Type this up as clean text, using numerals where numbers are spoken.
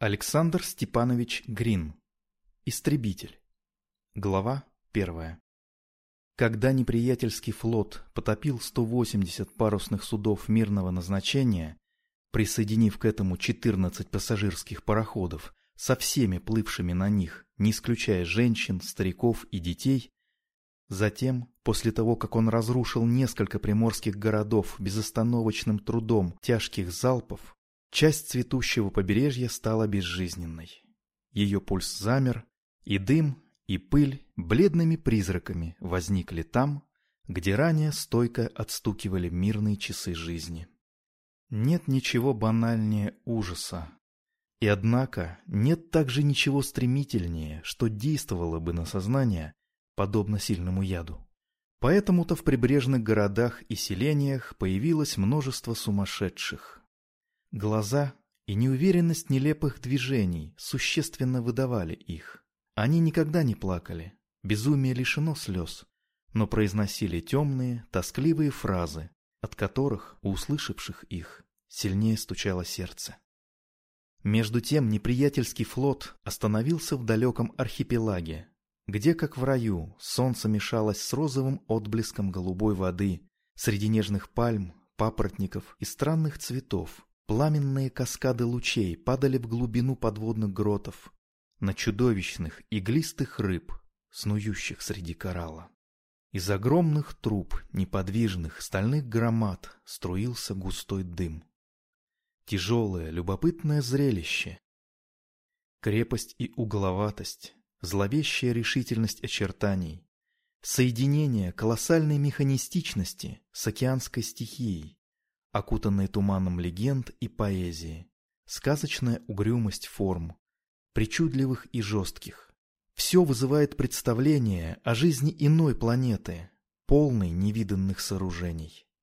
Александр Степанович Грин. Истребитель. Глава 1. Когда неприятельский флот потопил 180 парусных судов мирного назначения, присоединив к этому 14 пассажирских пароходов со всеми плывшими на них, не исключая женщин, стариков и детей, затем, после того, как он разрушил несколько приморских городов безостановочным трудом тяжких залпов, часть цветущего побережья стала безжизненной. Ее пульс замер, и дым, и пыль бледными призраками возникли там, где ранее стойко отстукивали мирные часы жизни. Нет ничего банальнее ужаса. И однако нет также ничего стремительнее, что действовало бы на сознание, подобно сильному яду. Поэтому-то в прибрежных городах и селениях появилось множество сумасшедших. Глаза и неуверенность нелепых движений существенно выдавали их. Они никогда не плакали, безумие лишено слез, но произносили темные, тоскливые фразы, от которых, у услышавших их, сильнее стучало сердце. Между тем неприятельский флот остановился в далеком архипелаге, где, как в раю, солнце мешалось с розовым отблеском голубой воды, среди нежных пальм, папоротников и странных цветов. Пламенные каскады лучей падали в глубину подводных гротов, на чудовищных иглистых рыб, снующих среди коралла. Из огромных труб неподвижных стальных громад струился густой дым. Тяжелое, любопытное зрелище. Крепость и угловатость, зловещая решительность очертаний, соединение колоссальной механистичности с океанской стихией, окутанные туманом легенд и поэзии, сказочная угрюмость форм, причудливых и жестких. Все вызывает представление о жизни иной планеты, полной невиданных сооружений.